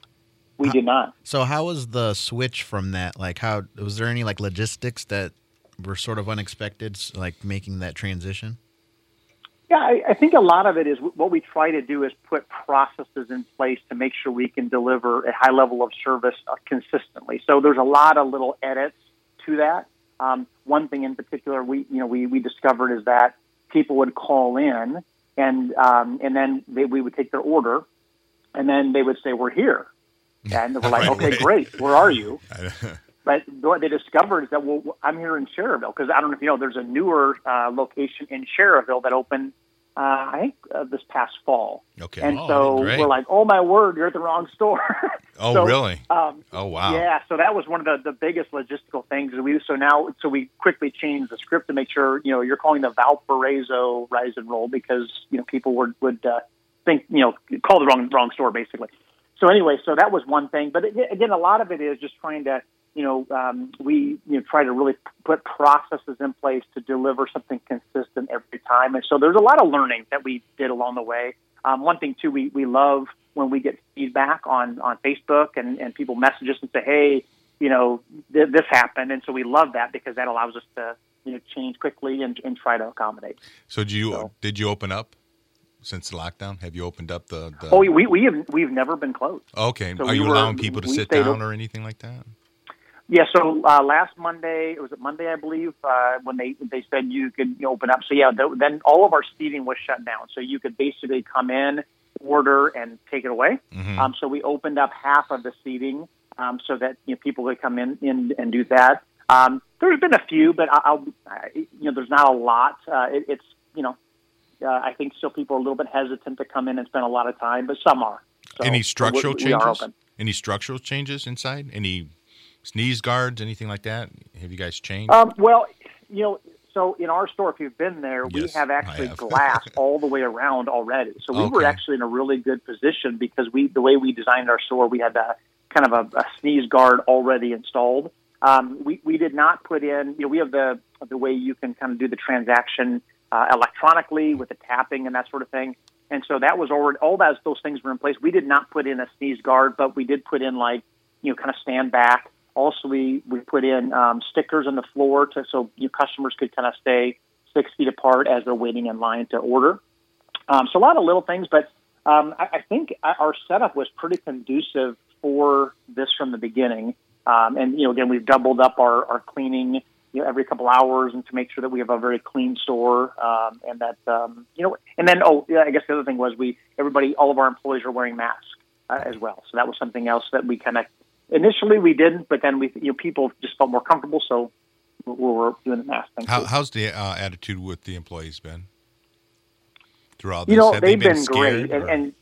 We how, did not. So how was the switch from that? Like, how was there any like logistics that were sort of unexpected, like making that transition? Yeah, I, I think a lot of it is what we try to do is put processes in place to make sure we can deliver a high level of service uh, consistently. So there's a lot of little edits to that. Um, one thing in particular we you know we, we discovered is that people would call in and um, and then they, we would take their order, and then they would say, "We're here," and we're like, "Okay, great. Where are you?" But what they discovered is that, well, I'm here in Cherville, because I don't know if you know, there's a newer uh, location in Cherville that opened, uh, I think, uh, this past fall. Okay. And oh, so great. we're like, oh, my word, you're at the wrong store. Oh, so, really? Um, oh, wow. Yeah, so that was one of the, the biggest logistical things. We So now, so we quickly changed the script to make sure, you know, you're calling the Valparaiso Rise and Roll because, you know, people would, would uh, think, you know, call the wrong wrong store, basically. So anyway, so that was one thing. But again, a lot of it is just trying to, you know, um, we you know try to really put processes in place to deliver something consistent every time. And so there's a lot of learning that we did along the way. Um, one thing, too, we, we love when we get feedback on, on Facebook and, and people message us and say, hey, you know, th- this happened. And so we love that because that allows us to, you know, change quickly and, and try to accommodate. So did you, so, did you open up? Since the lockdown, have you opened up the? the... Oh, we we have we've never been closed. Okay, so are we you were, allowing people to sit down up, or anything like that? Yeah. So uh, last Monday, it was it Monday, I believe, uh, when they they said you could you know, open up. So yeah, th- then all of our seating was shut down. So you could basically come in, order, and take it away. Mm-hmm. Um, so we opened up half of the seating um, so that you know, people could come in, in and do that. Um, there's been a few, but I'll, I, you know, there's not a lot. Uh, it, it's you know. Uh, I think still people are a little bit hesitant to come in and spend a lot of time, but some are. So, Any structural so we, changes? We are open. Any structural changes inside? Any sneeze guards, anything like that? Have you guys changed? Um, well, you know, so in our store, if you've been there, we yes, have actually have. glass all the way around already. So we okay. were actually in a really good position because we, the way we designed our store, we had a kind of a, a sneeze guard already installed. Um, we, we did not put in, you know, we have the the way you can kind of do the transaction Uh, electronically with the tapping and that sort of thing. And so that was already, all those, those things were in place. We did not put in a sneeze guard, but we did put in like, you know, kind of stand back. Also, we, we put in um, stickers on the floor to, so you know, customers could kind of stay six feet apart as they're waiting in line to order. Um, so a lot of little things, but um, I, I think our setup was pretty conducive for this from the beginning. Um, and, you know, again, we've doubled up our, our cleaning, you know, every couple hours, and to make sure that we have a very clean store. Um, and that, um, you know, and then, oh, yeah, I guess the other thing was we, everybody, all of our employees are wearing masks uh, as well. So that was something else that we kind of, initially we didn't, but then we, you know, people just felt more comfortable. So we were doing the mask thing. How, too. how's the uh, attitude with the employees been throughout this? You know, Have they've they been, been scared, great, and, or- and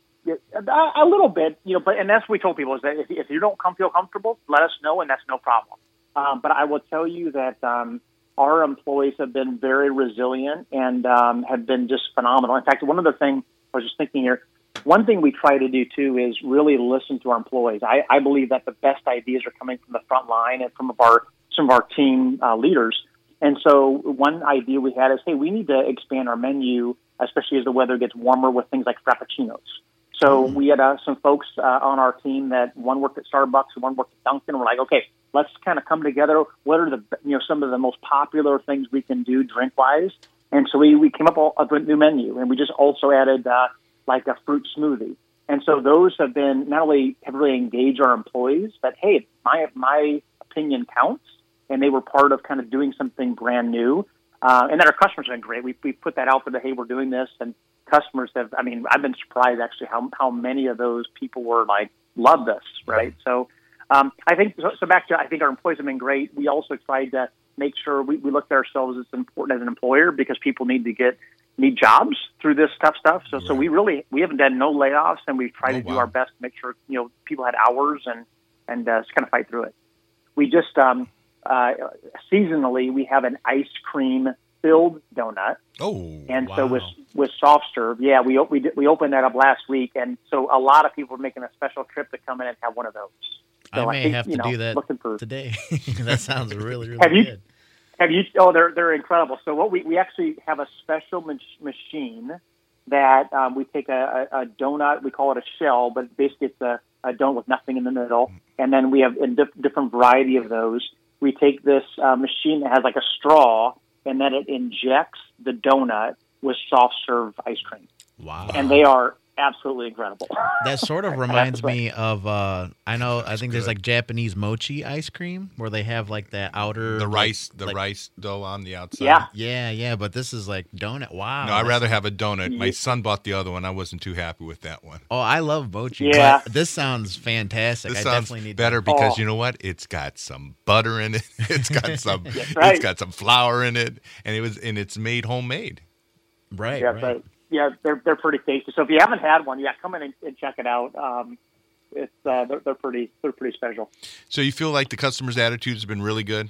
a, a little bit, you know. But and that's what we told people is that if, if you don't come feel comfortable, let us know, and that's no problem. Um, but I will tell you that um, our employees have been very resilient and um, have been just phenomenal. In fact, one other thing I was just thinking here. One thing we try to do too is really listen to our employees. I, I believe that the best ideas are coming from the front line and from our some of our team uh, leaders. And so one idea we had is, hey, we need to expand our menu, especially as the weather gets warmer, with things like frappuccinos. So we had uh, some folks uh, on our team that one worked at Starbucks and one worked at Dunkin'. We're like, okay, let's kind of come together. What are the, you know, some of the most popular things we can do drink-wise? And so we, we came up with a new menu, and we just also added uh, like a fruit smoothie. And so those have been not only have really engaged our employees, but hey, my my opinion counts, and they were part of kind of doing something brand new. Uh, and then our customers have been great. We we put that out there that, hey, we're doing this, and customers have, I mean, I've been surprised actually how how many of those people were like, love this, right? So um, I think, so, so back to, I think our employees have been great. We also tried to make sure we, we looked at ourselves as important as an employer, because people need to get, need jobs through this tough stuff. So, right. so we really, we haven't done no layoffs, and we've tried oh, to wow. do our best to make sure, you know, people had hours and, and uh, just kind of fight through it. We just, um, uh, seasonally, we have an ice cream filled donut. Oh, and wow. so with with soft serve, yeah, we we did, we opened that up last week, and so a lot of people are making a special trip to come in and have one of those. So I may think, have to you know, do that looking for, today. That sounds really, really have you, good. Have you? Oh, they're they're incredible. So what we we actually have a special mach- machine that um, we take a, a, a donut. We call it a shell, but basically it's a, a donut with nothing in the middle, and then we have a diff- different variety of those. We take this uh, machine that has like a straw, and then it injects the donut with soft serve ice cream. Wow. And they are absolutely incredible. That sort of reminds me of, uh, I know, I think there's like Japanese mochi ice cream where they have like that outer. The like- rice, the like- rice dough on the outside. Yeah. Yeah, yeah, but this is like donut. Wow. No, I'd that's- rather have a donut. My son bought the other one. I wasn't too happy with that one. Oh, I love mochi. Yeah. But this sounds fantastic. This I sounds definitely need better because Oh. you know what? It's got some butter in it. It's got some. right. It's got some flour in it, and it was and it's made homemade. To. Right, Yeah, right. right. Yeah, they're they're pretty tasty. So if you haven't had one, yeah, come in and, and check it out. Um, it's uh, they're, they're pretty they're pretty special. So you feel like the customers' attitudes have been really good?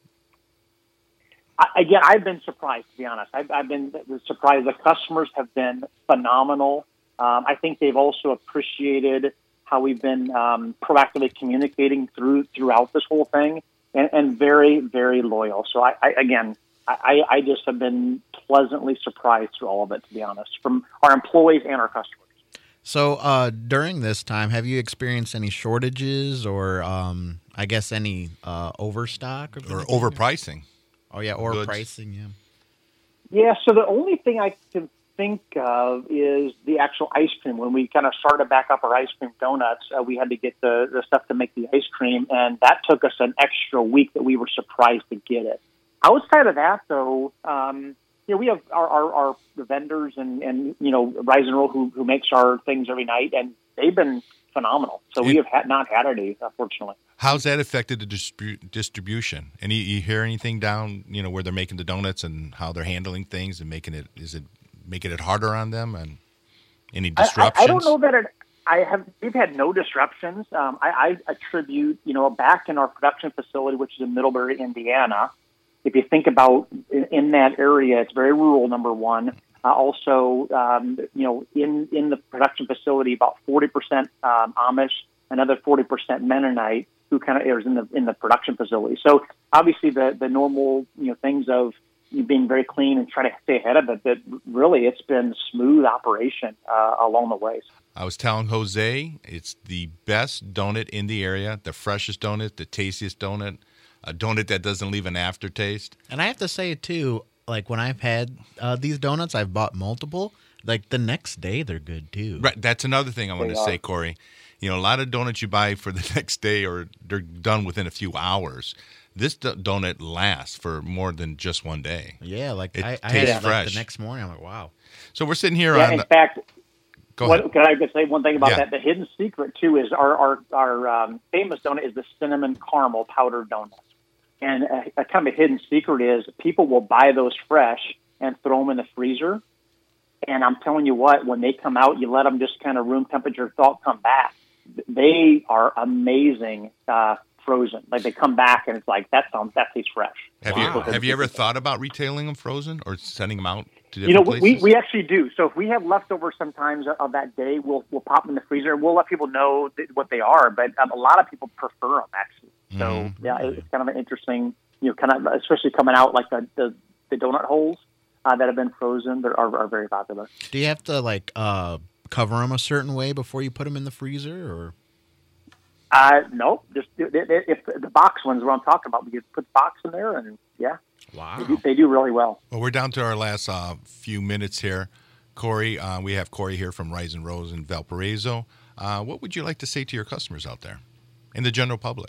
I, again, I've been surprised, to be honest. I've, I've been surprised. The customers have been phenomenal. Um, I think they've also appreciated how we've been um, proactively communicating through throughout this whole thing, and, and very, very loyal. So, I, I again, I, I just have been pleasantly surprised through all of it, to be honest, from our employees and our customers. So uh, during this time, have you experienced any shortages or um, I guess any uh, overstock? Or overpricing? Oh, yeah, or goods? pricing, yeah. Yeah, so the only thing I can think of is the actual ice cream. When we kind of started back up our ice cream donuts, uh, we had to get the, the stuff to make the ice cream, and that took us an extra week that we were surprised to get it. Outside of that, though, um, you know, we have our, our, our vendors and, and, you know, Rise and Roll who, who makes our things every night, and they've been phenomenal. So we have had, not had any, unfortunately. How's that affected the distribu- distribution? Any you hear anything down, you know, where they're making the donuts and how they're handling things and making it, is it making it harder on them, and any disruptions? I, I, I don't know that it, I have, we've had no disruptions. Um, I, I attribute, you know, back in our production facility, which is in Middlebury, Indiana. If you think about in, in that area, it's very rural, number one. Uh, also, um, you know, in, in the production facility, about forty percent um, Amish, another forty percent Mennonite, who kind of is in the in the production facility. So obviously, the the normal you know things of you being very clean and trying to stay ahead of it. But really, it's been smooth operation uh, along the way. I was telling Jose, it's the best donut in the area, the freshest donut, the tastiest donut, a donut that doesn't leave an aftertaste. And I have to say, too, like when I've had uh, these donuts, I've bought multiple. like the next day they're good too. Right. That's another thing I want They to are. say, Corey. You know, a lot of donuts you buy for the next day or they're done within a few hours. This do- donut lasts for more than just one day. Yeah, like It I, I tastes had it like fresh. the next morning. I'm like, wow. So we're sitting here Yeah, on in the, fact, go ahead. what, can I just say one thing about Yeah. that? The hidden secret, too, is our, our, our um, famous donut is the cinnamon caramel powdered donut. And a, a kind of a hidden secret is people will buy those fresh and throw them in the freezer. And I'm telling you what, when they come out, you let them just kind of room temperature thaw come back. They are amazing uh, frozen. Like they come back and it's like, that sounds, that tastes fresh. Have Wow. you have you ever thought about retailing them frozen or sending them out to different You know, places? we, we actually do. So if we have leftovers sometimes of that day, we'll we'll pop them in the freezer. We'll let people know th- what they are, but um, a lot of people prefer them actually. So Mhm. yeah, it's kind of an interesting, you know, kind of especially coming out like the the, the donut holes uh, that have been frozen that are, are very popular. Do you have to like uh, cover them a certain way before you put them in the freezer, or? Uh, no, just if if the box ones what I'm talking about, we just put the box in there, and yeah, Wow. they do, they do really well. Well, we're down to our last uh, few minutes here. Corey, uh, we have Corey here from Rise and Rose in Valparaiso. Uh, what would you like to say to your customers out there and the general public?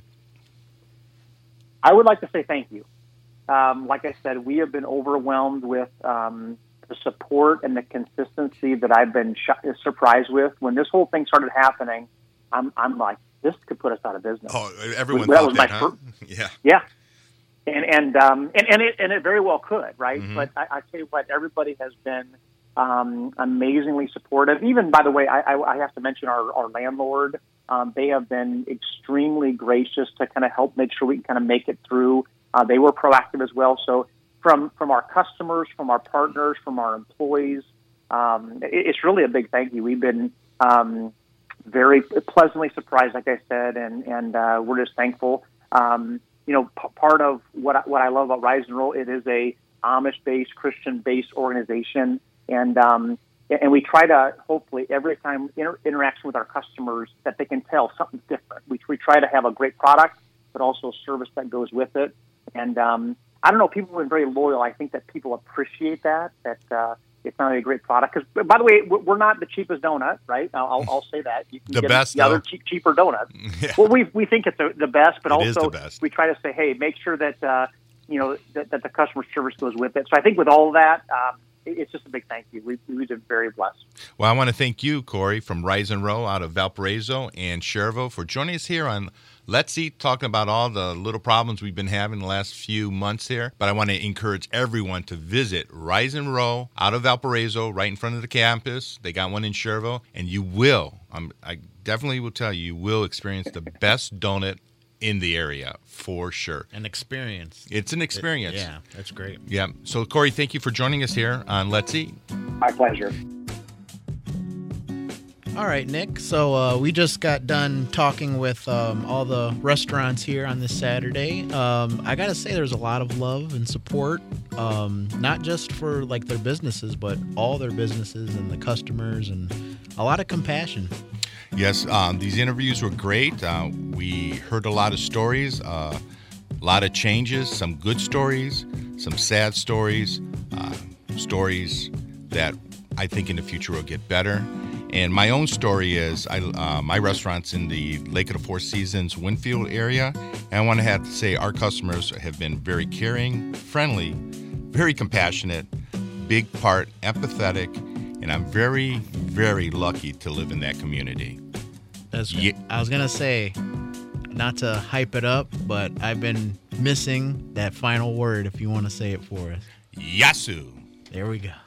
I would like to say thank you. Um, like I said, we have been overwhelmed with um, the support and the consistency that I've been sh- surprised with. When this whole thing started happening, I'm, I'm like, this could put us out of business. Oh, everyone That thought was that, my huh? fir- Yeah. Yeah, and and um, and and it and it very well could, right? Mhm. But I, I tell you what, everybody has been um, amazingly supportive. Even by the way, I, I, I have to mention our, our landlord. Um, they have been extremely gracious to kind of help make sure we can kind of make it through. Uh, they were proactive as well. So from from our customers, from our partners, from our employees, um, it, it's really a big thank you. We've been um, very pleasantly surprised, like I said, and and uh, we're just thankful. Um, you know, p- part of what I, what I love about Rise and Roll, it is a Amish-based, Christian-based organization, and um, and we try to hopefully every time inter- interaction with our customers that they can tell something's different. We we try to have a great product, but also service that goes with it. And um, I don't know, people have been very loyal. I think that people appreciate that, that uh, it's not only a great product. Because, by the way, we're we're not the cheapest donut, right? I'll, I'll, I'll say that. You can The get best, the other though. cheap, cheaper donut. Yeah. Well, we we think it's the, the best, but It is also the best. we try to say, hey, make sure that, uh, you know, that, that the customer service goes with it. So I think with all of that, um, it, it's just a big thank you. We, we've been very blessed. Well, I want to thank you, Corey, from Rise and Roll out of Valparaiso and Cherville for joining us here on Let's Eat, talking about all the little problems we've been having the last few months here. But I want to encourage everyone to visit Rise and Roll out of Valparaiso, right in front of the campus. They got one in Cherville, and you will, um, I definitely will tell you, you will experience the best donut in the area for sure. An experience. It's an experience. Yeah, that's great. Yeah. So, Corey, thank you for joining us here on Let's Eat. My pleasure. All right, Nick. So uh, we just got done talking with um, all the restaurants here on this Saturday. Um, I gotta say, there's a lot of love and support, um, not just for like their businesses, but all their businesses and the customers, and a lot of compassion. Yes, um, these interviews were great. Uh, we heard a lot of stories, uh, a lot of changes, some good stories, some sad stories, uh, stories that I think in the future will get better. And my own story is I, uh, my restaurant's in the Lake of the Four Seasons, Winfield area. And I want to have to say our customers have been very caring, friendly, very compassionate, big part empathetic. And I'm very, very lucky to live in that community. That's, Ye- I was gonna say, not to hype it up, but I've been missing that final word. If you want to say it for us, Yasu. there we go.